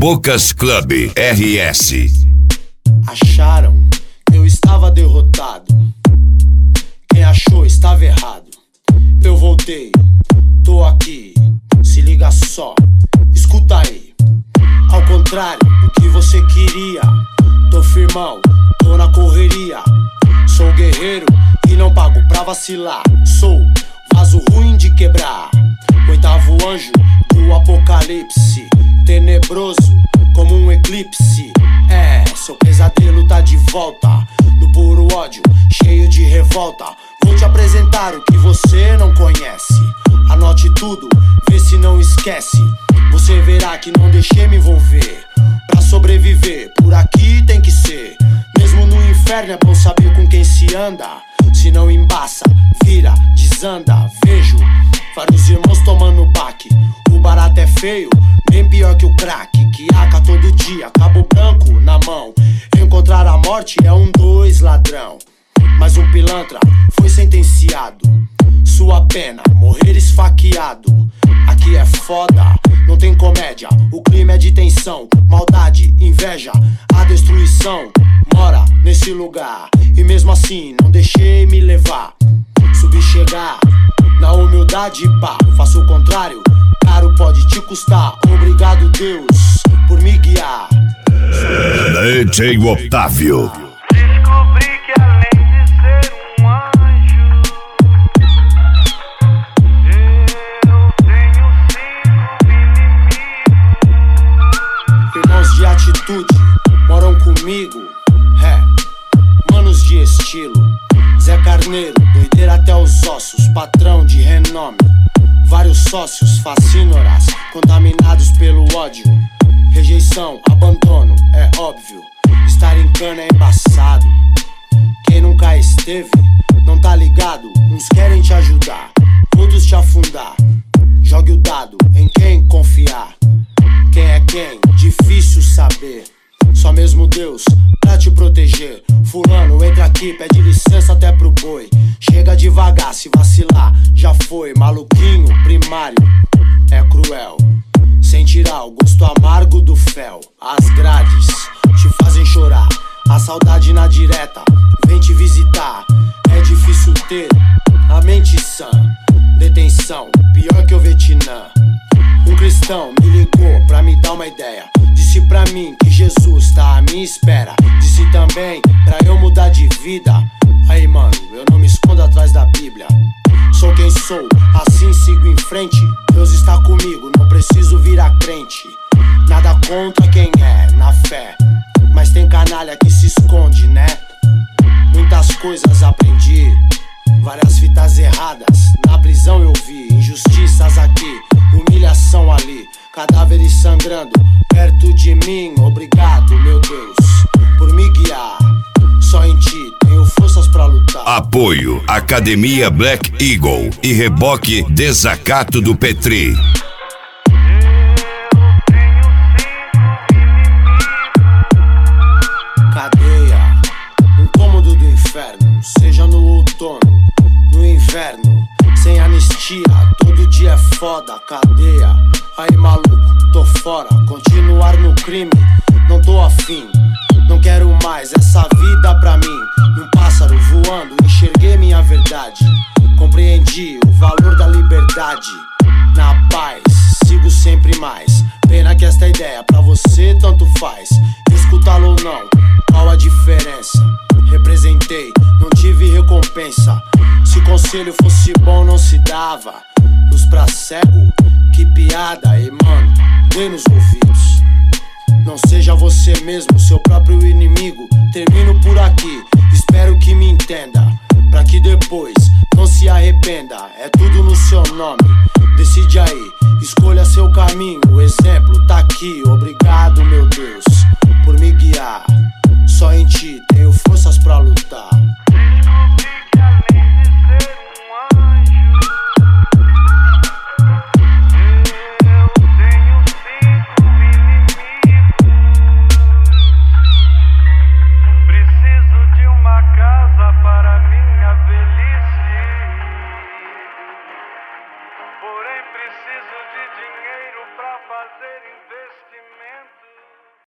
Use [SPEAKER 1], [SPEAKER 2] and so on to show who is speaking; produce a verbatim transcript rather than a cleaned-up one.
[SPEAKER 1] Bocas Club R S.
[SPEAKER 2] Acharam que eu estava derrotado. Quem achou estava errado. Eu voltei, tô aqui. Se liga só, escuta aí. Ao contrário do que você queria, tô firmão, tô na correria. Sou guerreiro e não pago pra vacilar. Sou vaso ruim de quebrar, oitavo anjo do apocalipse, tenebroso como um eclipse. É, seu pesadelo tá de volta, no puro ódio, cheio de revolta. Vou te apresentar o que você não conhece. Anote tudo, vê se não esquece. Você verá que não deixei me envolver. Pra sobreviver, por aqui tem que ser. Mesmo no inferno é bom saber com quem se anda. Se não embaça, vira, desanda. Vejo vários irmãos tomando baque. O barato é feio, bem pior que o crack. Que aca todo dia, cabo branco na mão. Encontrar a morte é um dois ladrão. Mas um pilantra foi sentenciado. Sua pena, morrer esfaqueado. Aqui é foda, não tem comédia. O clima é de tensão, maldade, inveja. A destruição mora nesse lugar. E mesmo assim não deixei me levar. Subi chegar, na humildade pá. Faço o contrário, caro pode te custar. Obrigado Deus por me guiar.
[SPEAKER 1] D J Otávio.
[SPEAKER 3] Descobri que além de ser um anjo, eu tenho cinco inimigos.
[SPEAKER 2] Irmãos de atitude moram comigo. É, manos de estilo. Zé Carneiro, doideira até os ossos. Patrão de renome. Vários sócios, fascínoras, contaminados pelo ódio. Rejeição, abandono, é óbvio. Estar em cana é embaçado. Quem nunca esteve, não tá ligado. Uns querem te ajudar, outros te afundar. Jogue o dado em quem confiar. Quem é quem? Difícil saber. Só mesmo Deus pra te proteger. Fulano, entra aqui, pede licença até pro boi. Chega devagar, se vacilar, já foi. Maluquinho, primário, é cruel. Sem tirar o gosto amargo do fel. As grades te fazem chorar. A saudade na direta vem te visitar. É difícil ter a mente sã. Detenção, pior que o Vietnã. Um cristão me ligou pra me dar uma ideia. Disse pra mim que Jesus tá à minha espera. Disse também pra eu mudar de vida. Aí mano, eu não me escondo atrás da Bíblia. Sou quem sou, assim sigo em frente. Deus está comigo, não preciso virar crente. Nada contra quem é, na fé. Mas tem canalha que se esconde, né? Muitas coisas aprendi, várias fitas erradas. Na prisão eu vi injustiças aqui, humilhação ali, cadáveres sangrando perto de mim. Obrigado, meu Deus, por me guiar. Só em ti tenho forças pra lutar.
[SPEAKER 1] Apoio Academia Black Eagle e Reboque Desacato do Petri.
[SPEAKER 2] Cadeia, um cômodo do inferno. Seja no outono, no inverno. Sem anistia, todo dia é foda. Cadeia, aí maluco, tô fora. Continuar no crime, não tô afim. Não quero mais essa vida pra mim. Num pássaro voando, enxerguei minha verdade. Compreendi o valor da liberdade. Na paz, sigo sempre mais. Pena que esta ideia pra você tanto faz. Escutá-lo ou não, qual a diferença? Representei, não tive recompensa. Se conselho fosse bom não se dava. Luz pra cego, que piada. E mano, dê nos ouvidos. Não seja você mesmo, seu próprio inimigo. Termino por aqui, espero que me entenda. Pra que depois não se arrependa. É tudo no seu nome, decide aí. Escolha seu caminho, o exemplo tá aqui. Obrigado, meu Deus, por me guiar. Só em ti tenho forças pra lutar.